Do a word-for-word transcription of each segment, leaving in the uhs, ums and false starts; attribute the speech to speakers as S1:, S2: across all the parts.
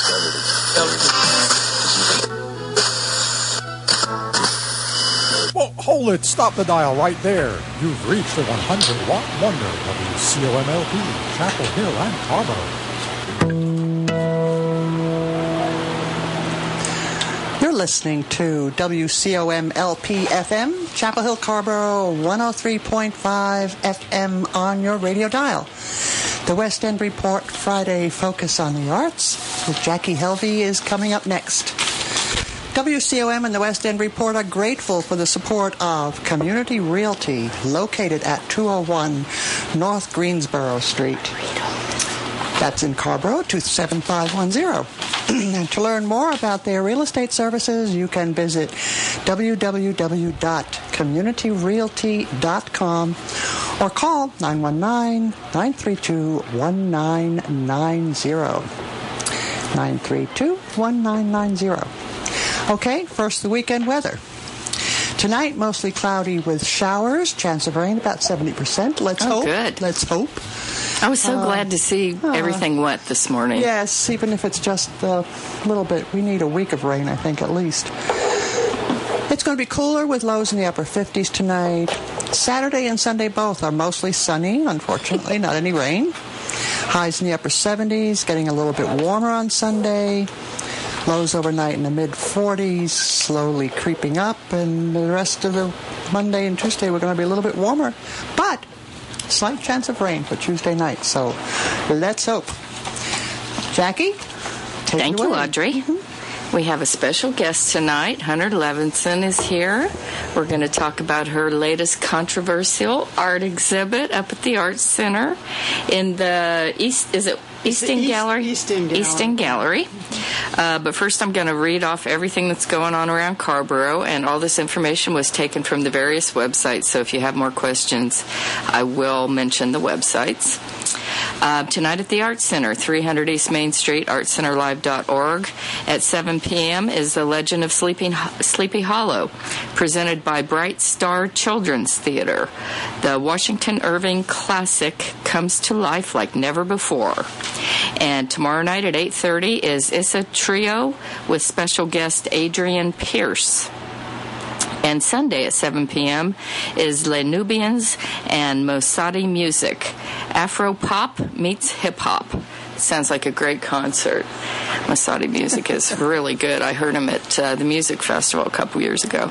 S1: Well, hold it. Stop the dial right there. You've reached the one hundred watt wonder, W C O M L P, Chapel Hill and Carrboro.
S2: You're listening to W C O M L P F M, Chapel Hill, Carrboro, one oh three point five F M on your radio dial. The West End Report Friday Focus on the Arts with Jackie Helvey is coming up next. W C O M and the West End Report are grateful for the support of Community Realty, located at two oh one North Greensboro Street. That's in Carrboro, two seven five one zero. And to learn more about their real estate services, you can visit w w w dot community realty dot com or call nine one nine, nine three two, one nine nine zero. nine three two, one nine nine zero. Okay, first the weekend weather. Tonight, mostly cloudy with showers, chance of rain about seventy percent. Let's
S3: oh,
S2: hope.
S3: Good.
S2: Let's hope.
S3: I was so
S2: uh,
S3: glad to see uh, everything wet this morning.
S2: Yes, even if it's just a little bit. We need a week of rain, I think, at least. It's going to be cooler with lows in the upper fifties tonight. Saturday and Sunday both are mostly sunny, unfortunately, not any rain. Highs in the upper seventies, getting a little bit warmer on Sunday. Lows overnight in the mid-forties, slowly creeping up, and the rest of the Monday and Tuesday we're going to be a little bit warmer. But slight chance of rain for Tuesday night, so let's hope. Jackie, take
S3: Thank
S2: it away.
S3: you, Audrey. Mm-hmm. We have a special guest tonight. Hunter Levinson is here. We're going to talk about her latest controversial art exhibit up at the Arts Center in the East, is it East End Gallery?
S2: East End Gallery.
S3: East End Gallery. Uh, but first I'm going to read off everything that's going on around Carrboro, and all this information was taken from the various websites, so if you have more questions, I will mention the websites. Uh, tonight at the Arts Center, three hundred East Main Street, arts center live dot org. At seven p.m. is The Legend of Sleeping, Sleepy Hollow, presented by Bright Star Children's Theater. The Washington Irving classic comes to life like never before. And tomorrow night at eight thirty is Issa Trio with special guest Adrian Pierce. And Sunday at seven p.m. is Les Nubians and Mosadi Music. Afro-pop meets hip-hop. Sounds like a great concert. Mosadi Music is really good. I heard him at uh, the Music Festival a couple years ago.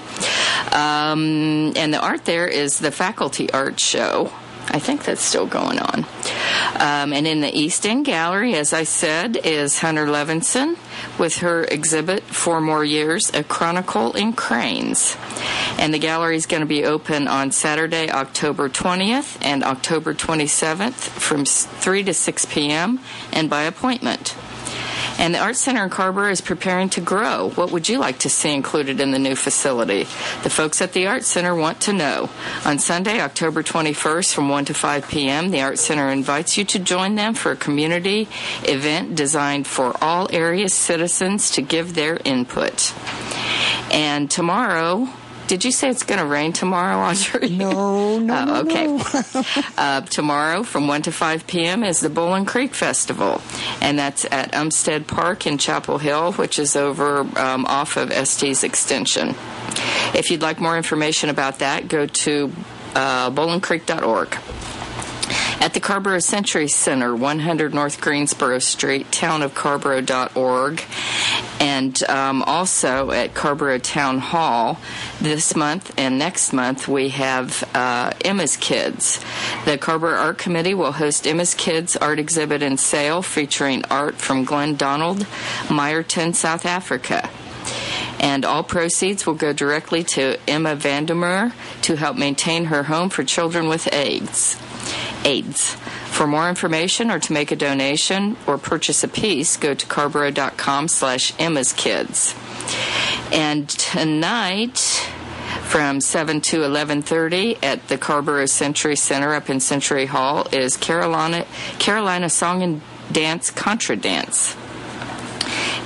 S3: Um, and the art there is the Faculty Art Show. I think that's still going on. Um, and in the East End Gallery, as I said, is Hunter Levinson with her exhibit, Four More Years, A Chronicle in Cranes. And the gallery is going to be open on Saturday, October twentieth and October twenty-seventh from three to six p.m. and by appointment. And the Arts Center in Carrboro is preparing to grow. What would you like to see included in the new facility? The folks at the Arts Center want to know. On Sunday, October twenty-first, from one to five p.m., the Arts Center invites you to join them for a community event designed for all area citizens to give their input. And tomorrow... Did you say it's going to rain tomorrow, Audrey?
S2: No, no,
S3: oh, okay.
S2: no.
S3: uh, tomorrow from one to five p.m. is the Bowling Creek Festival, and that's at Umstead Park in Chapel Hill, which is over um, off of Estes Extension. If you'd like more information about that, go to uh, bowling creek dot org. At the Carrboro Century Center, one hundred North Greensboro Street, town of carrboro dot org. And um, also at Carrboro Town Hall this month and next month, we have uh, Emma's Kids. The Carrboro Art Committee will host Emma's Kids art exhibit and sale featuring art from Glen Donald, Meyerton, South Africa. And all proceeds will go directly to Emma Vandermeer to help maintain her home for children with AIDS. AIDS. For more information or to make a donation or purchase a piece, go to carrboro dot com slash Emma's Kids. And tonight, from seven to eleven thirty at the Carrboro Century Center up in Century Hall is Carolina, Carolina Song and Dance Contra Dance.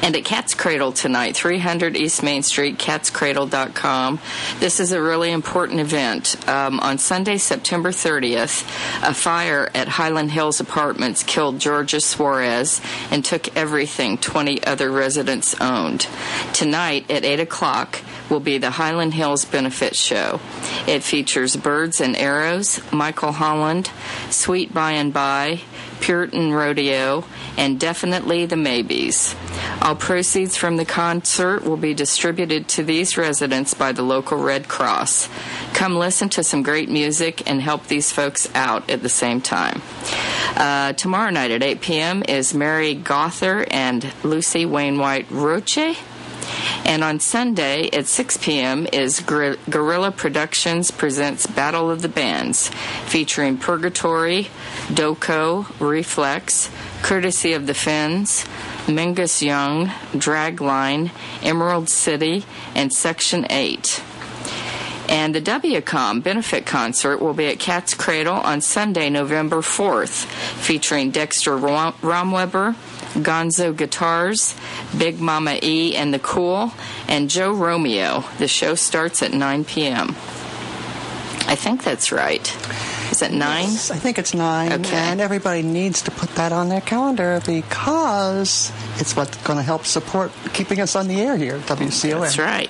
S3: And at Cat's Cradle tonight, three hundred East Main Street, cats cradle dot com. This is a really important event. Um, on Sunday, September thirtieth, a fire at Highland Hills Apartments killed Georgia Suarez and took everything twenty other residents owned. Tonight at eight o'clock will be the Highland Hills Benefit Show. It features Birds and Arrows, Michael Holland, Sweet By and By, Puritan Rodeo, and Definitely the Maybes. All proceeds from the concert will be distributed to these residents by the local Red Cross. Come listen to some great music and help these folks out at the same time. Uh, tomorrow night at eight p.m. is Mary Gother and Lucy Wainwright Roche. And on Sunday at six p.m. is Guer- Guerrilla Productions presents Battle of the Bands, featuring Purgatory, Doko, Reflex, Courtesy of the Finns, Mingus Young, Dragline, Emerald City, and Section eight. And the W COM benefit concert will be at Cat's Cradle on Sunday, November fourth, featuring Dexter Rom- Romweber, Gonzo Guitars, Big Mama E and the Cool, and Joe Romeo. The show starts at nine p.m. I think that's right. Is it nine?
S2: Yes, I think it's nine.
S3: Okay.
S2: And everybody needs to put that on their calendar because it's what's going to help support keeping us on the air here at W C O M.
S3: That's right.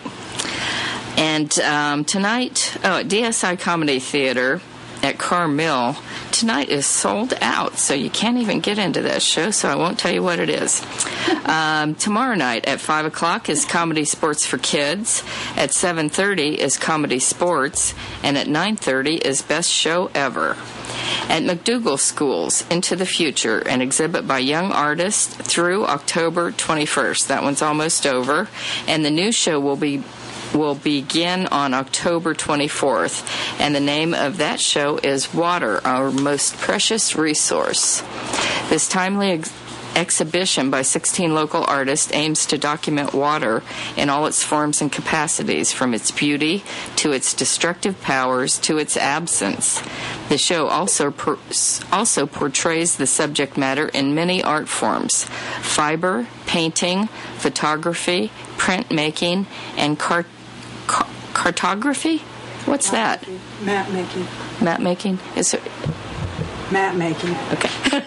S3: And um, tonight, oh, at D S I Comedy Theater at Carmel, tonight is sold out, so you can't even get into that show, so I won't tell you what it is. Um, tomorrow night at five o'clock is Comedy Sports for Kids. At seven thirty is Comedy Sports. And at nine thirty is Best Show Ever. At McDougall Schools, Into the Future, an exhibit by young artists through October twenty-first. That one's almost over. And the new show will be will begin on October twenty-fourth, and the name of that show is Water, Our Most Precious Resource. This timely ex- exhibition by sixteen local artists aims to document water in all its forms and capacities, from its beauty to its destructive powers to its absence. The show also per- also portrays the subject matter in many art forms: fiber, painting, photography, printmaking, and cart- car- cartography? What's
S4: map
S3: that?
S4: Making. Map making.
S3: Map making? Is it?
S4: Map making.
S3: Okay.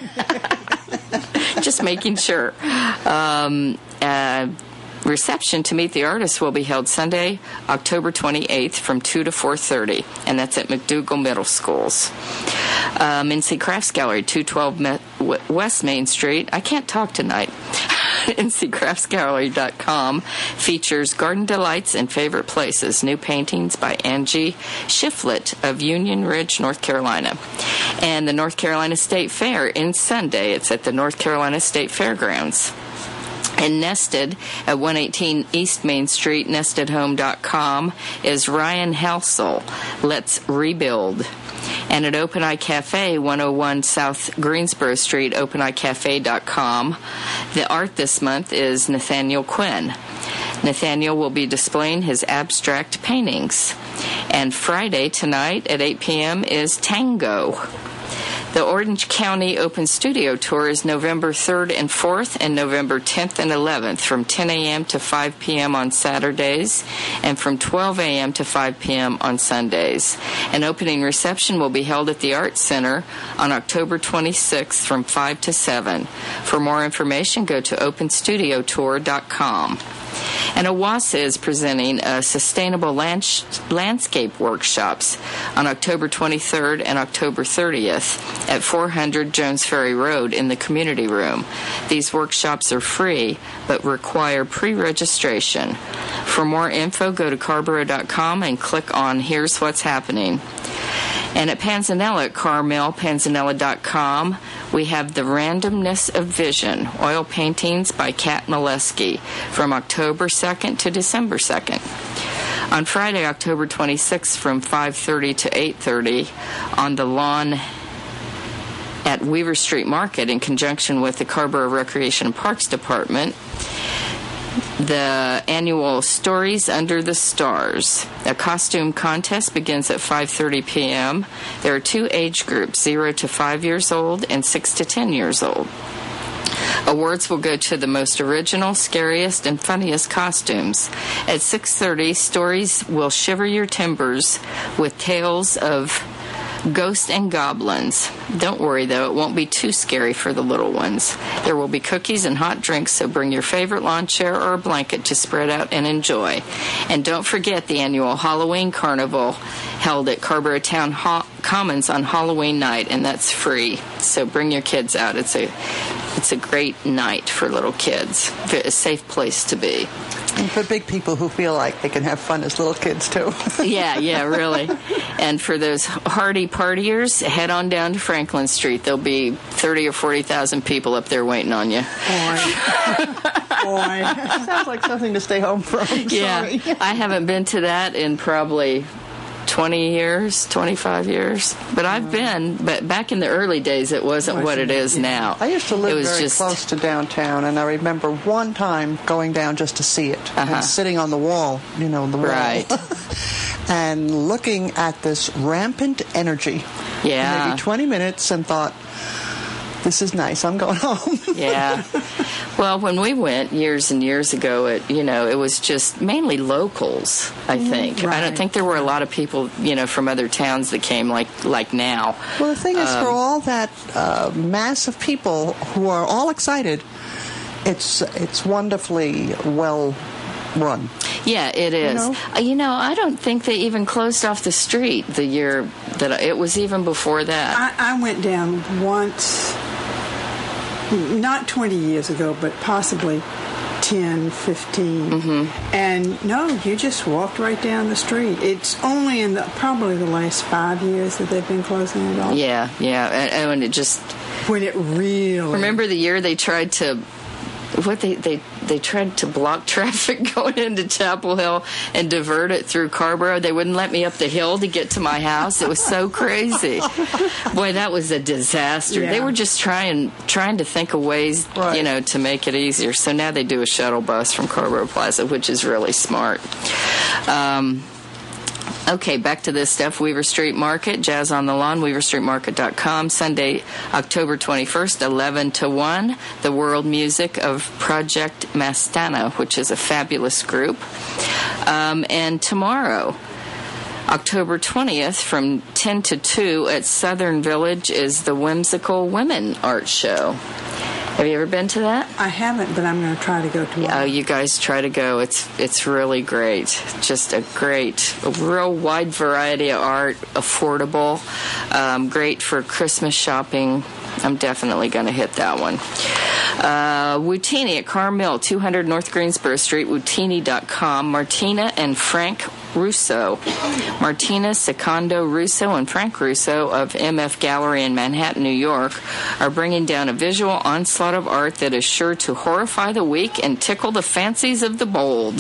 S3: Just making sure. Um, uh, reception to meet the artists will be held Sunday, October twenty-eighth from two to four thirty, and that's at McDougall Middle Schools. Uh, Mincy Crafts Gallery, two twelve Me- West Main Street. I can't talk tonight. N C crafts gallery dot com features Garden Delights and Favorite Places, new paintings by Angie Shiflett of Union Ridge, North Carolina. And the North Carolina State Fair in Sunday. It's at the North Carolina State Fairgrounds. And Nested at one eighteen East Main Street, nested home dot com, is Ryan Helsel, Let's Rebuild. And at Open Eye Cafe, one oh one South Greensboro Street, open eye cafe dot com, the art this month is Nathaniel Quinn. Nathaniel will be displaying his abstract paintings. And Friday tonight at eight p.m. is Tango. The Orange County Open Studio Tour is November third and fourth and November tenth and eleventh from ten a.m. to five p.m. on Saturdays and from twelve a.m. to five p.m. on Sundays. An opening reception will be held at the Arts Center on October twenty-sixth from five to seven. For more information, go to open studio tour dot com. And OWASA is presenting a sustainable lands- landscape workshops on October twenty-third and October thirtieth at four hundred Jones Ferry Road in the community room. These workshops are free but require pre-registration. For more info, go to carborough dot com and click on Here's What's Happening. And at Panzanella at Carmel, panzanella dot com, we have The Randomness of Vision, oil paintings by Kat Molesky, from October second to December second. On Friday, October twenty-sixth, from five thirty to eight thirty, on the lawn at Weaver Street Market in conjunction with the Carrboro Recreation and Parks Department, the annual Stories Under the Stars. A costume contest begins at five thirty p.m. There are two age groups, zero to five years old and six to ten years old. Awards will go to the most original, scariest, and funniest costumes. At six thirty, stories will shiver your timbers with tales of ghosts and goblins. Don't worry, though, it won't be too scary for the little ones. There will be cookies and hot drinks, so bring your favorite lawn chair or a blanket to spread out and enjoy. And don't forget the annual Halloween Carnival held at Carrboro Town Ho- Commons on Halloween night, and that's free. So bring your kids out. It's a it's a great night for little kids. A safe place to be.
S2: And for big people who feel like they can have fun as little kids, too.
S3: yeah, yeah, really. And for those hardy partiers, head on down to Franklin Street. There'll be thirty or forty thousand people up there waiting on you.
S2: Boy. Boy. Sounds like something to stay home from.
S3: Yeah,
S2: Sorry.
S3: I haven't been to that in probably twenty years, twenty-five years. But I've been, but back in the early days, it wasn't what it is now.
S2: I used to live
S3: it was
S2: very
S3: just,
S2: close to downtown, and I remember one time going down just to see it,
S3: Uh-huh.
S2: and sitting on the wall, you know, the wall.
S3: Right.
S2: And looking at this rampant energy for
S3: Yeah.
S2: maybe twenty minutes and thought, this is nice, I'm going home.
S3: Yeah. Well, when we went years and years ago, it you know it was just mainly locals. I think I don't
S4: Right.
S3: think there were a lot of people you know from other towns that came like like now.
S2: Well, the thing is,
S3: Um,
S2: for all that uh, mass of people who are all excited, it's it's wonderfully well run.
S3: Yeah, it is.
S2: You know?
S3: Uh, you know, I don't think they even closed off the street the year that I, it was even before that.
S4: I, I went down once, not twenty years ago, but possibly ten, fifteen.
S3: Mm-hmm.
S4: And no, you just walked right down the street. It's only in the, probably the last five years that they've been closing it off.
S3: Yeah, yeah, and, and it just
S4: When it really...
S3: remember the year they tried to. What they, they they tried to block traffic going into Chapel Hill and divert it through Carrboro. They wouldn't let me up the hill to get to my house. It was so crazy. Boy, that was a disaster.
S4: Yeah.
S3: They were just trying trying to think of ways,
S2: Right.
S3: you know, to make it easier. So now they do a shuttle bus from Carrboro Plaza, which is really smart. Um, Okay, back to this stuff. Weaver Street Market, Jazz on the Lawn, weaver street market dot com. Sunday, October twenty-first, eleven to one. The world music of Project Mastana, which is a fabulous group. Um, and tomorrow, October twentieth, from ten to two at Southern Village is the Whimsical Women Art Show. Have you ever been to that?
S4: I haven't, but I'm going to try to go tomorrow.
S3: Oh, you guys try to go. It's it's really great. Just a great, a real wide variety of art, affordable, um, great for Christmas shopping. I'm definitely going to hit that one. Uh, Wootini at Carmill, two hundred North Greensboro Street, wootini dot com. Martina and Frank Russo. Martina Secondo Russo and Frank Russo of M F Gallery in Manhattan, New York, are bringing down a visual onslaught of art that is sure to horrify the weak and tickle the fancies of the bold.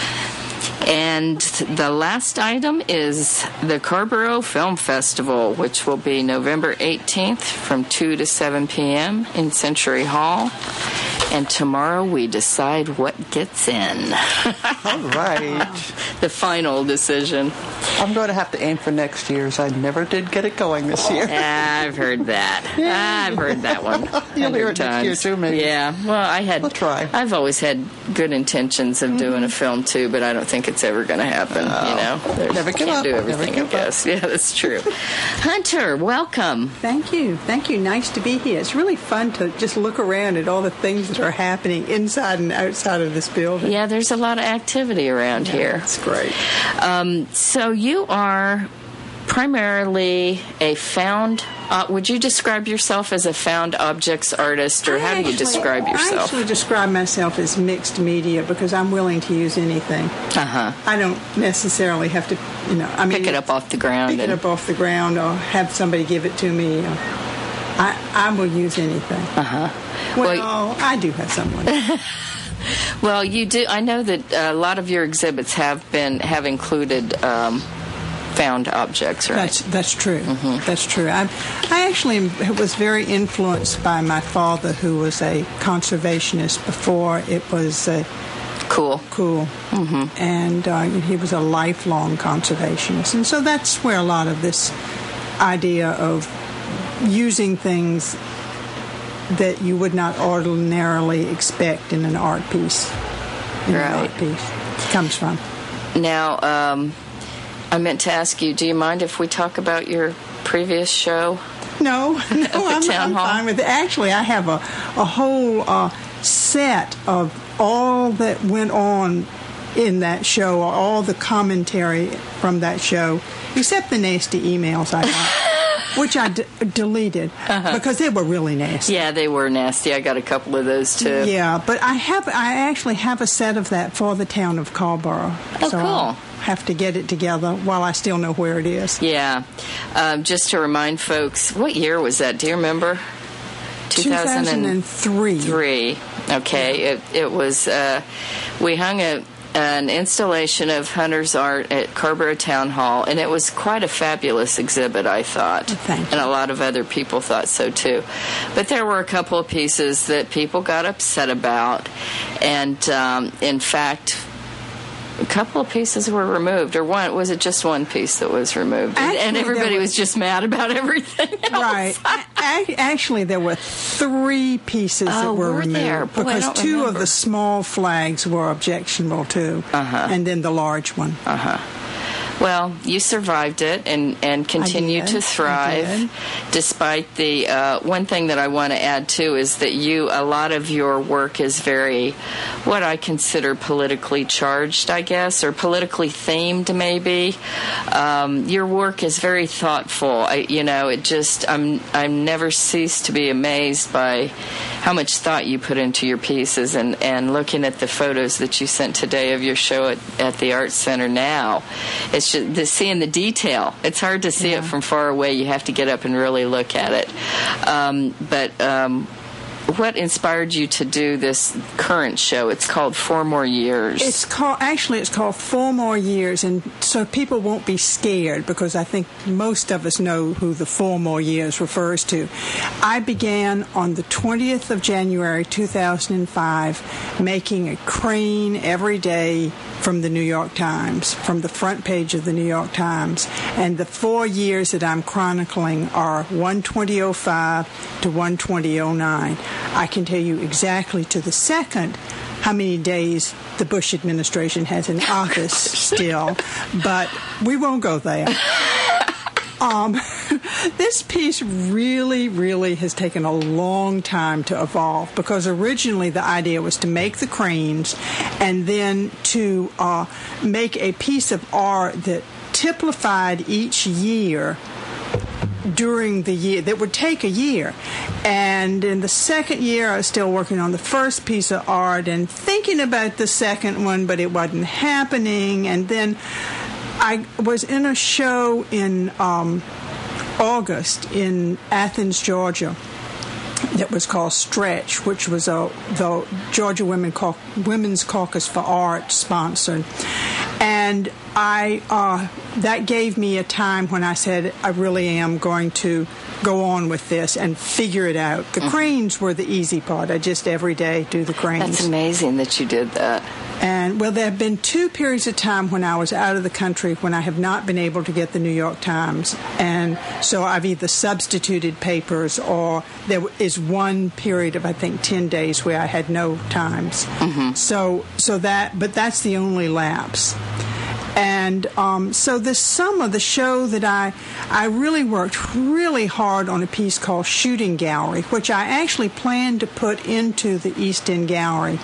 S3: And the last item is the Carrboro Film Festival, which will be November eighteenth from two to seven p.m. in Century Hall. And tomorrow we decide what gets in.
S2: All right.
S3: The final decision.
S2: I'm going to have to aim for next year's. I never did get it going this year.
S3: I've heard that. I've heard that one.
S2: You'll hear
S3: times.
S2: it next year, too, maybe.
S3: Yeah. Well, I had.
S2: We'll try.
S3: I've always had good intentions of doing a film too, but I don't think it's ever going to happen.
S2: No.
S3: You know, There's,
S2: Never give
S3: can't
S2: up.
S3: do
S2: Never
S3: everything.
S2: give
S3: I
S2: up.
S3: guess. Yeah, that's true. Hunter, welcome.
S4: Thank you. Thank you. Nice to be here. It's really fun to just look around at all the things that are happening inside and outside of this building.
S3: Yeah, there's a lot of activity around here.
S4: It's great.
S3: Um, so you are primarily a found. Uh, would you describe yourself as a found objects artist, or
S4: I
S3: how do you
S4: actually-
S3: describe
S4: I
S3: yourself?
S4: actually describe myself as mixed media because I'm willing to use anything.
S3: Uh huh.
S4: I don't necessarily have to, you know, I mean,
S3: Pick it up off the ground.
S4: pick it
S3: and-
S4: up off the ground or have somebody give it to me. Or, I I will use anything.
S3: Uh huh.
S4: Well,
S3: Well,
S4: I do have someone.
S3: Well, you do. I know that a lot of your exhibits have been have included um, found objects, right?
S4: That's that's true. That's true. I I actually was very influenced by my father, who was a conservationist before it was uh,
S3: Cool.
S4: cool, mm-hmm. and uh, he was a lifelong conservationist, and so that's where a lot of this idea of using things that you would not ordinarily expect in an art piece. In
S3: right.
S4: an art piece comes from.
S3: Now, um, I meant to ask you, do you mind if we talk about your previous show?
S4: No, no, I'm,
S3: Town
S4: I'm
S3: Hall?
S4: fine with it. Actually, I have a, a whole uh, set of all that went on in that show, all the commentary from that show, except the nasty emails I got, which I d- deleted uh-huh. because they were really nasty.
S3: Yeah, they were nasty. I got a couple of those too.
S4: Yeah, but I have, I actually have a set of that for the town of Carrboro.
S3: Oh,
S4: so
S3: cool.
S4: I'll have to get it together while I still know where it is.
S3: Yeah. Um, just to remind folks, what year was that? Do you remember?
S4: two thousand three.
S3: Three. Okay.
S4: Yeah.
S3: It, it was, uh, we hung a, an installation of Hunter's art at Carrboro Town Hall, and it was quite a fabulous exhibit, I thought.
S4: Thank you.
S3: And a lot of other people thought so, too. But there were a couple of pieces that people got upset about, and um, in fact, a couple of pieces were removed, or one, was it just one piece that was removed?
S4: Actually,
S3: and everybody
S4: was,
S3: was just mad about everything else.
S4: Right. A- actually, there were three pieces
S3: oh,
S4: that were,
S3: were
S4: removed
S3: there? Boy,
S4: because two
S3: remember.
S4: of the small flags were objectionable too,
S3: uh-huh.
S4: and then the large one.
S3: Uh-huh. Well, you survived it and, and continue to thrive despite the, uh, one thing that I want to add too is that you, a lot of your work is very, what I consider politically charged, I guess, or politically themed maybe. Um, your work is very thoughtful. I, you know, it just, I'm, I'm never ceased to be amazed by how much thought you put into your pieces, and, and looking at the photos that you sent today of your show at, at the Arts Center now, it's just the, seeing the detail. It's hard to see yeah. it from far away. You have to get up and really look at it. Um, but um, what inspired you to do this current show? It's called Four More Years.
S4: It's called, actually, it's called Four More Years, and so people won't be scared because I think most of us know who the Four More Years refers to. I began on the twentieth of January, two thousand five, making a crane every day from the New York Times, from the front page of the New York Times. And the four years that I'm chronicling are one twenty oh five to one twenty oh nine. I can tell you exactly to the second how many days the Bush administration has in office still, but we won't go there. Um, this piece really, really has taken a long time to evolve because originally the idea was to make the cranes and then to uh, make a piece of art that typified each year during the year, that would take a year. And in the second year, I was still working on the first piece of art and thinking about the second one, but it wasn't happening. And then I was in a show in um, August in Athens, Georgia, that was called Stretch, which was a the Georgia Women Cau- Women's Caucus for Art sponsored. And I uh, that gave me a time when I said, I really am going to go on with this and figure it out. The mm-hmm. cranes were the easy part. I just every day do the cranes.
S3: That's amazing that you did that.
S4: And, well, there have been two periods of time when I was out of the country when I have not been able to get the New York Times. And so I've either substituted papers or there is one period of, I think, ten days where I had no Times. Mm-hmm. So, so that, but that's the only lapse. And um, so this summer, the show that I, I really worked really hard on a piece called Shooting Gallery, which I actually planned to put into the East End Gallery.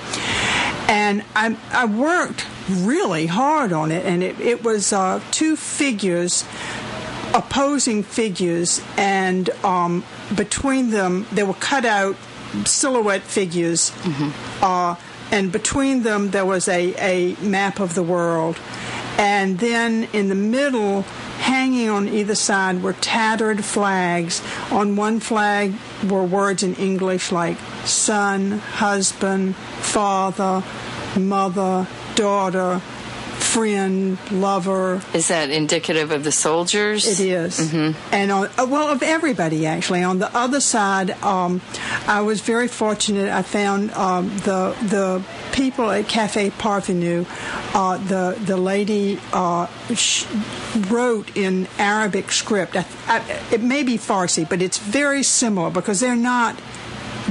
S4: And I, I worked really hard on it, and it, it was uh, two figures, opposing figures, and um, between them, they were cut out silhouette figures, mm-hmm. uh, and between them there was a, a map of the world. And then in the middle, hanging on either side, were tattered flags. On one flag were words in English like son, husband, father, mother, daughter, friend, lover.
S3: Is that indicative of the soldiers?
S4: It is.
S3: Mm-hmm.
S4: And, on, well, of everybody, actually. On the other side, um, I was very fortunate. I found um, the the people at Cafe Parvenu, uh, the, the lady uh, sh- wrote in Arabic script. I, I, it may be Farsi, but it's very similar because they're not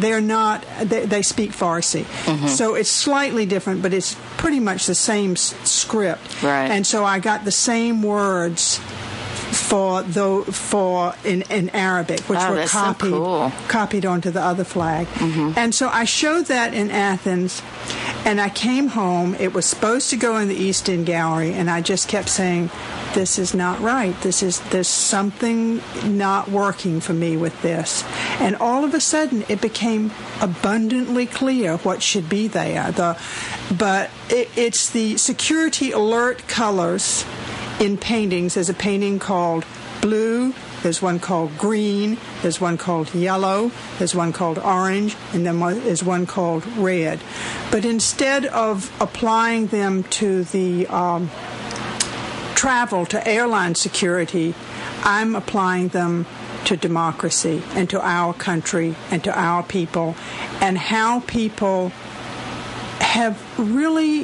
S4: they're not, they, they speak Farsi. Mm-hmm. So it's slightly different, but it's pretty much the same s- script.
S3: Right.
S4: And so I got the same words for the for in, in Arabic, which
S3: oh,
S4: were
S3: that's
S4: copied
S3: so cool.
S4: copied onto the other flag. Mm-hmm. And so I showed that in Athens, and I came home. It was supposed to go in the East End Gallery, and I just kept saying, "This is not right. This is there's something not working for me with this." And all of a sudden, it became abundantly clear what should be there. The but it, it's the security alert colors. In paintings, there's a painting called blue, there's one called green, there's one called yellow, there's one called orange, and then there's one called red. But instead of applying them to the um, travel, to airline security, I'm applying them to democracy and to our country and to our people, and how people have really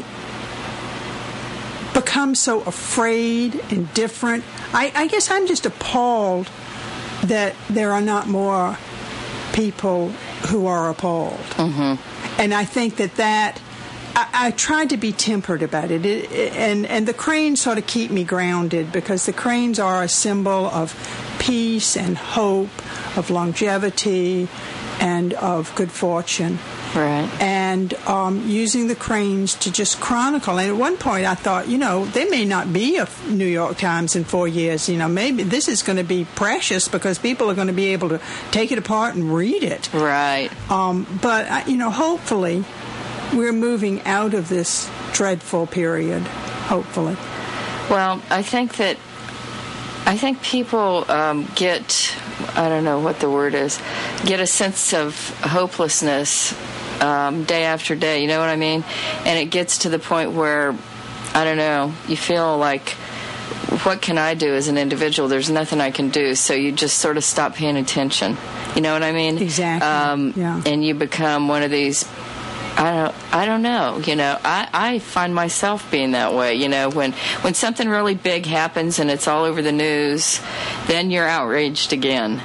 S4: become so afraid and different. I, I guess I'm just appalled that there are not more people who are appalled. Mm-hmm. And I think that that, I, I tried to be tempered about it. It, it. And, and the cranes sort of keep me grounded, because the cranes are a symbol of peace and hope, of longevity, and of good fortune.
S3: Right.
S4: And um, using the cranes to just chronicle. And at one point I thought, you know, there may not be a New York Times in four years. You know, maybe this is going to be precious because people are going to be able to take it apart and read it.
S3: Right.
S4: Um, but, uh, you know, hopefully we're moving out of this dreadful period, hopefully.
S3: Well, I think that I think people um, get, I don't know what the word is, get a sense of hopelessness um, day after day, you know what I mean? And it gets to the point where, I don't know, you feel like, what can I do as an individual? There's nothing I can do. So you just sort of stop paying attention. You know what I mean?
S4: Exactly.
S3: Um,
S4: yeah.
S3: And you become one of these, I don't, I don't know. You know, I, I find myself being that way. You know, when when something really big happens and it's all over the news, then you're outraged again.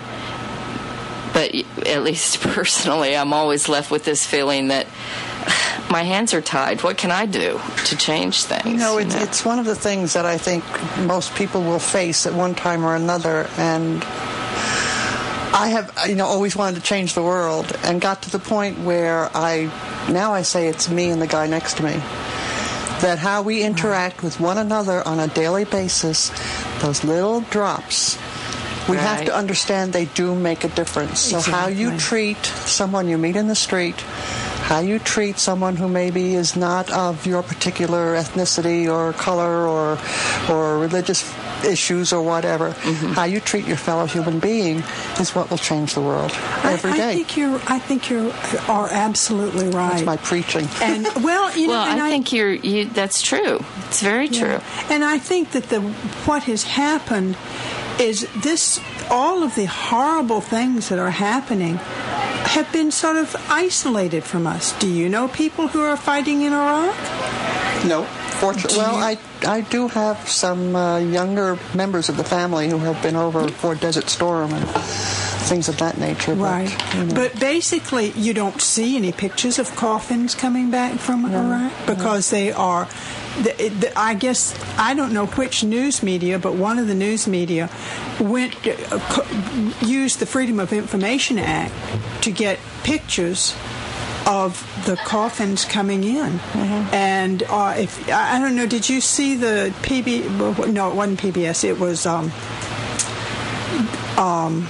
S3: But at least personally, I'm always left with this feeling that my hands are tied. What can I do to change things?
S2: You know, it's,
S3: you know?
S2: it's one of the things that I think most people will face at one time or another, and I have, you know, always wanted to change the world, and got to the point where I, now I say it's me and the guy next to me, that how we interact with one another on a daily basis, those little drops, we
S3: right.
S2: have to understand they do make a difference. So
S4: Exactly.
S2: how you treat someone you meet in the street, how you treat someone who maybe is not of your particular ethnicity or color or or religious issues or whatever, mm-hmm. how you treat your fellow human being is what will change the world every
S4: I,
S2: day.
S4: I think you're. I think you are absolutely right.
S2: That's my preaching.
S4: And well, you know,
S3: well,
S4: and
S3: I,
S4: I
S3: think you're. You, that's true. It's very true.
S4: Yeah. And I think that the what has happened is this: all of the horrible things that are happening have been sort of isolated from us. Do you know people who are fighting in Iraq?
S2: No. Fortunately, well, I, I do have some uh, younger members of the family who have been over for Desert Storm and things of that nature.
S4: Right.
S2: But, you know.
S4: But basically, you don't see any pictures of coffins coming back from
S2: No.
S4: Iraq because they are, the, the, I guess, I don't know which news media, but one of the news media went uh, co- used the Freedom of Information Act to get pictures of the coffins coming in. Mm-hmm. And uh, if I don't know, did you see the P B? No, it wasn't P B S. It was um, um,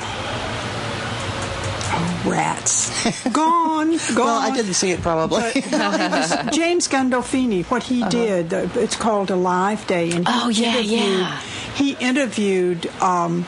S4: oh, rats. Gone, gone.
S2: Well, I didn't see it probably.
S4: But, no, it was James Gandolfini. What he uh-huh. did, uh, it's called Alive Day. And he
S3: oh yeah, yeah.
S4: He interviewed Um,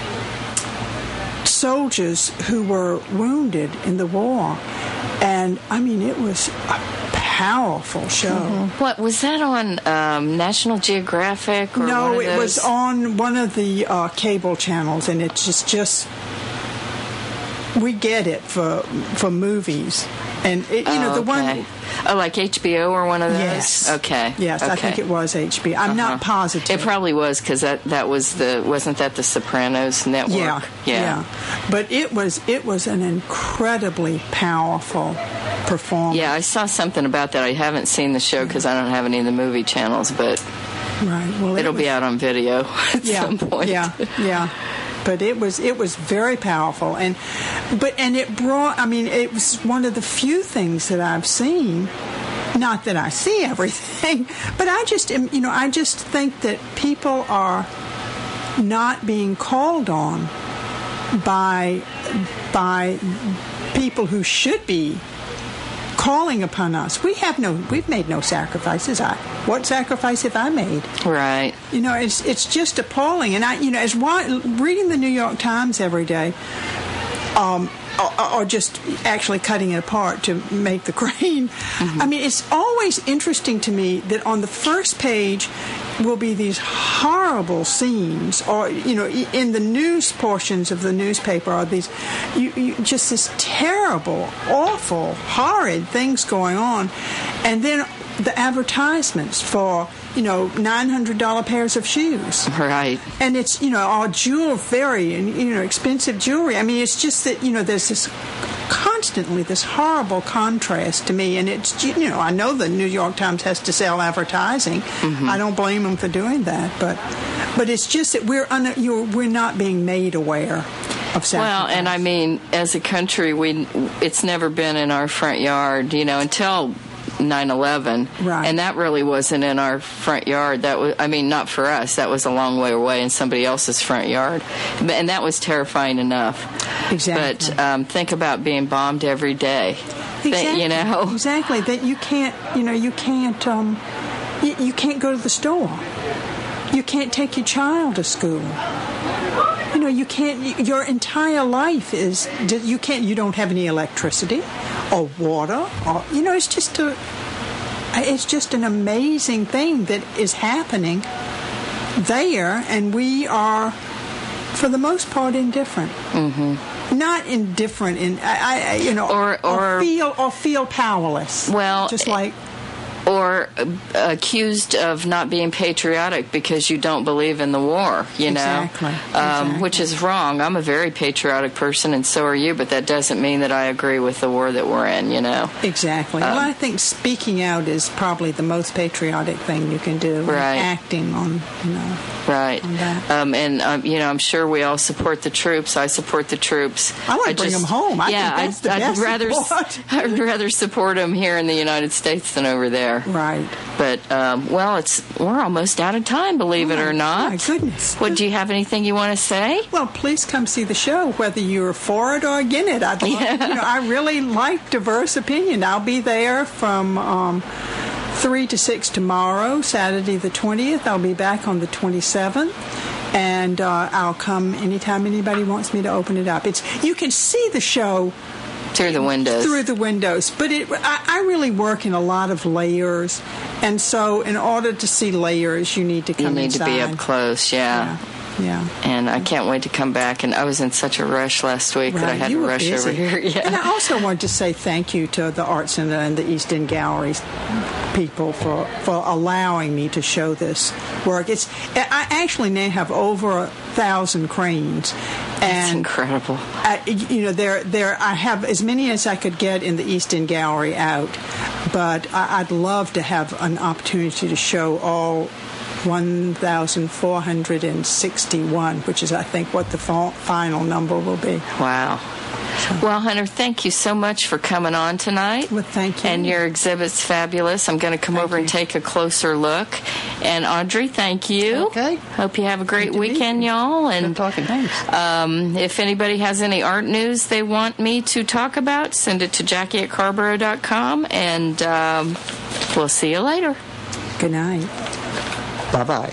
S4: soldiers who were wounded in the war. And, I mean, it was a powerful show.
S3: Mm-hmm. What, was that on um, National Geographic? Or
S4: no,
S3: one of
S4: it
S3: those?
S4: was on one of the uh, cable channels, and it's just, just we get it for for movies, and it, you
S3: oh,
S4: know the
S3: okay.
S4: one.
S3: Oh, like H B O or one of those?
S4: Yes.
S3: Okay.
S4: Yes,
S3: okay.
S4: I think it was H B O. I'm
S3: uh-huh.
S4: not positive.
S3: It probably was because that, that was the wasn't that the Sopranos network?
S4: Yeah,
S3: yeah.
S4: yeah. But it was it was an incredibly powerful performance.
S3: Yeah, I saw something about that. I haven't seen the show because I don't have any of the movie channels, but
S4: right. Well, it
S3: it'll
S4: was,
S3: be out on video at
S4: yeah,
S3: some point.
S4: Yeah, yeah. But it was it was very powerful, and but and it brought. I mean, it was one of the few things that I've seen. Not that I see everything, but I just am, you know I just think that people are not being called on by by people who should be calling upon us. We have no, we've made no sacrifices. I, what sacrifice have I made?
S3: Right.
S4: You know, it's it's just appalling. And I, you know, as reading the New York Times every day, um, or, or just actually cutting it apart to make the grain. Mm-hmm. I mean, it's always interesting to me that on the first page will be these horrible scenes, or you know, in the news portions of the newspaper are these, you, you, just this terrible, awful, horrid things going on, and then the advertisements for you know nine hundred dollar pairs of shoes,
S3: right?
S4: And it's you know all jewel, very and you know expensive jewelry. I mean, it's just that you know there's this constantly this horrible contrast to me, and it's you know I know the New York Times has to sell advertising. Mm-hmm. I don't blame them for doing that, but but it's just that we're un, you're, we're not being made aware of sacrifice.
S3: Well, and I mean, as a country, we it's never been in our front yard, you know, until nine eleven,
S4: right.
S3: And that really wasn't in our front yard. That was, I mean, not for us. That was a long way away in somebody else's front yard, and that was terrifying enough.
S4: Exactly.
S3: But um, think about being bombed every day.
S4: Exactly.
S3: That, you know,
S4: exactly. That you can't, you know, you can't, um, you, you can't go to the store. You can't take your child to school. You know, you can't. Your entire life is you can't. You don't have any electricity or water, or you know, it's just a. It's just an amazing thing that is happening there, and we are, for the most part, indifferent.
S3: Mm-hmm.
S4: Not indifferent in, I, I you know,
S3: or, or,
S4: or feel or feel powerless.
S3: Well,
S4: just like.
S3: Or uh, accused of not being patriotic because you don't believe in the war, you know,
S4: exactly.
S3: Um,
S4: exactly.
S3: which is wrong. I'm a very patriotic person, and so are you, but that doesn't mean that I agree with the war that we're in, you know.
S4: Exactly. Um, well, I think speaking out is probably the most patriotic thing you can do.
S3: Right.
S4: Acting on, you know.
S3: Right.
S4: On that.
S3: Um, and, um, you know, I'm sure we all support the troops. I support the troops.
S4: I want to bring
S3: just,
S4: them home. I
S3: yeah,
S4: think that's the
S3: I'd,
S4: best
S3: I'd rather,
S4: support.
S3: I'd rather support them here in the United States than over there.
S4: Right.
S3: But, um, well, it's we're almost out of time, believe
S4: oh,
S3: it or not.
S4: My goodness.
S3: What, do you have anything you want to say?
S4: Well, please come see the show, whether you're for it or against it. I'd love,
S3: yeah.
S4: you know, I really like diverse opinion. I'll be there from um, three to six tomorrow, Saturday the twentieth. I'll be back on the twenty-seventh. And uh, I'll come anytime anybody wants me to open it up. It's you can see the show
S3: through the windows.
S4: Through the windows, but it, I, I really work in a lot of layers, and so in order to see layers, you need to come.
S3: You need
S4: inside.
S3: to be up close, yeah.
S4: yeah. Yeah.
S3: And I can't wait to come back. And I was in such a rush last week
S4: right.
S3: that I had
S4: you
S3: to
S4: were
S3: rush
S4: busy.
S3: over here. Yeah.
S4: And I also wanted to say thank you to the Art Center and the East End Galleries people for, for allowing me to show this work. It's I actually now have over a thousand cranes. And
S3: That's incredible.
S4: I, you know, there, there. I have as many as I could get in the East End Gallery out, but I, I'd love to have an opportunity to show all one thousand four hundred sixty-one, which is, I think, what the fa- final number will be.
S3: Wow. Well, Hunter, thank you so much for coming on tonight.
S4: Well, thank you.
S3: And your exhibit's fabulous. I'm going to come
S4: thank
S3: over
S4: you.
S3: and take a closer look. And Audrey, thank you.
S2: Okay.
S3: Hope you have a great
S2: Good
S3: weekend, y'all. And
S2: Good talking. Thanks.
S3: Um, if anybody has any art news they want me to talk about, send it to Jackie at Carborough dot com, and um, we'll see you later.
S4: Good night.
S2: Bye-bye.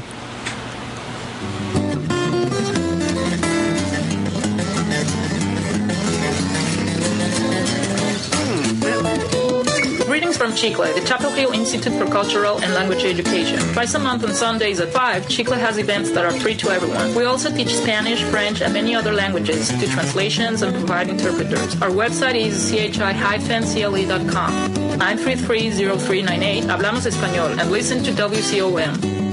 S5: Greetings from Chicle, the Chapel Hill Institute for Cultural and Language Education. Twice a month on Sundays at five, Chicle has events that are free to everyone. We also teach Spanish, French, and many other languages, do translations, and provide interpreters. Our website is c h i dash c l e dot com. nine three three, zero three nine eight. Hablamos Español, and listen to W C O M.